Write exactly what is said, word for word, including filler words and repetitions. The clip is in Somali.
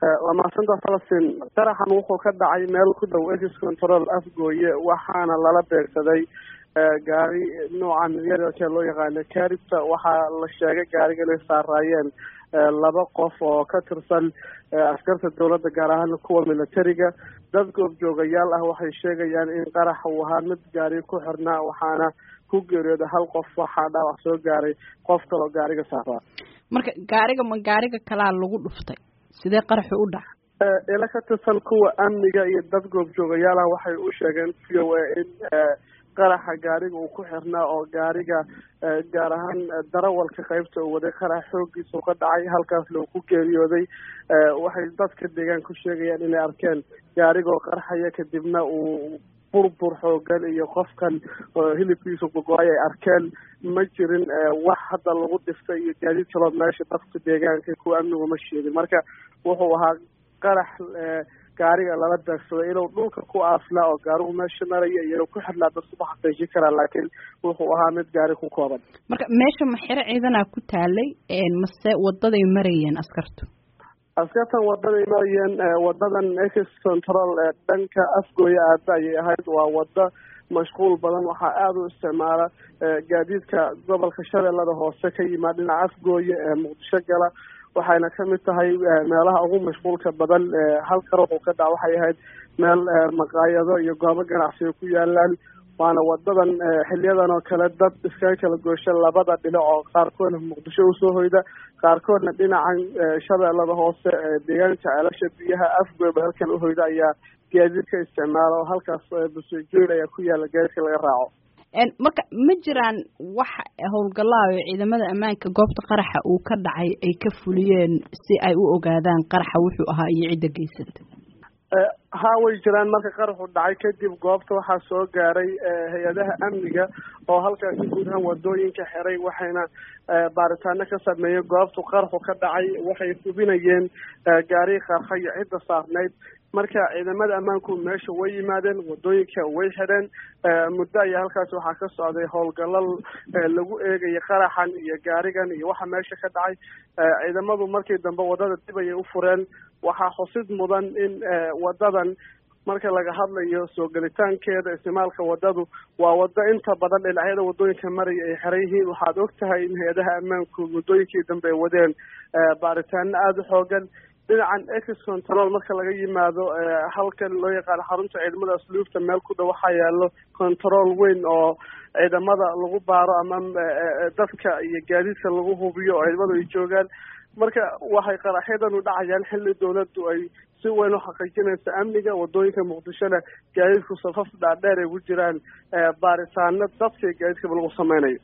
ومحسنتا فلسطين qaraxan wuxuu ka dhacay meel ku dhow ex control afgooye waxaana lala beegsaday gaari noocan yarka loo yaqaan kaaribta waxaa la sheegay gaariga inay saarayeen laba qof oo ka tirsan askarta dawladda gaar ahaan kuwa militariga dad goobjoogayaal ah waxay sheegayaan in qarax uu ahaa mid gaari ku xirnaa waxaana ku geeriyooday hal qof waxaa dhaawac soo gaaray qof kaloo gaariga saaraa marka gaariga ma gaariga kalaa lagu dhuftay sidee qaraxu u dhacay ila ka tirsan kuwa amniga iyo dad goobjoogayaal ah waxay u sheegeen v o a in qaraxa gaariga uu ku xirnaa oo gaariga gaar ahaan darawalka qaybta uu waday qarax xoogiisa ka dhacay halkaas loo ku geeriyooday waxay dadka deegaanka ku sheegayaan inay arkeen gaarigoo qarxaya kadibna uu burbur xoogan iyo qofkan hilibkiisa gogoay ay arkeen ma jirin wax hadda lagu dhiftay iyo gaadiid kaloo meesha dadka deegaanka kuwa amnigu ma sheegin marka wuxuu ahaa qarax gaariga lala beegsaday inuu dhulka ku aaflaa oo gaarigu meesha maraya iyo inuu ku xidhnaa dad suba xaqiijin karaa laakiin wuxuu ahaa mid gaari ku kooban marka meesha ma xiro ciidanaa ku taalay mase wadaday marayeen askartu askartan wadaday marayeen wadadan ex control ee dhanka afgooye aada ayay ahayd waa wado mashquul badan waxaa aada u isticmaala gaadiidka gobolka shabeellada hoose ka yimaad dhinaca afgooye ee muqdisho gala waxayna kamid tahay meelaha ugu mashquulka badan halka ruuxu ka dhac waxay ahayd meel maqaayado iyo goobo ganacsiga ku yaalaan waana wadadan xiliyadan oo kale dad iskaga kala goosha labada dhinac oo qaarkoodna muqdisho usoo hoyda qaarkoodna dhinacan shabeellada hoose deegaanka ceelasha biyaha afgooba halkan uhoyda ayaa gaadiidka isticmaala oo halkaas busejoil ayaa ku yaala gaadiidka laga raaco marka ma jiraan wax howlgallaa oo ciidamada ammaanka goobta qaraxa uu ka dhacay ay ka fuliyeen si ay u ogaadaan qaraxa wuxuu ahaa iyo cidda geysata haa way jiraan marka qaraxu dhacay kadib goobta waxaa soo gaaray hay-adaha amniga oo halkaasi guud ahaan wadooyinka xiray waxayna baaritaano ka sameeyey goobtu qaraxu ka dhacay waxay hubinayeen gaari qarxa iyo cidda saarnayd marka ciidamada ammaanku meesha way yimaadeen wadooyinka way xidheen muddo ayaa halkaas waxaa ka socday howlgalal lagu eegaya qaraxan iyo gaarigan iyo waxa meesha ka dhacay ciidamadu markii dambe wadada dib ayay u fureen waxaa xusid mudan in wadadan marka laga hadlayo soo gelitaankeeda isticmaalka wadadu waa wado inta badan dhinacyada wadooyinka maraya ay xiran yihiin waxaad og tahay in hay-adaha ammaanku waddooyinkii dambe ay wadeen baaritaano aada u xoogan dhinacan ex control marka laga yimaado halkan loo yaqaano xarunta ciidamada asluufta meel ku dhow waxaa yaalo control weyn oo ciidamada lagu baaro ama dadka iyo gaadiidka lagu hubiyo oo ciidamadu ay joogaan marka waxay qaraxyadan u dhacayaan xilli dawladdu ay si weyn u xaqiijinaysa amniga wadooyinka muqdishona gaadiidku safaf dhaadheer ay ku jiraan baaritaano dadka iyo gaadiidkaba lagu sameynayo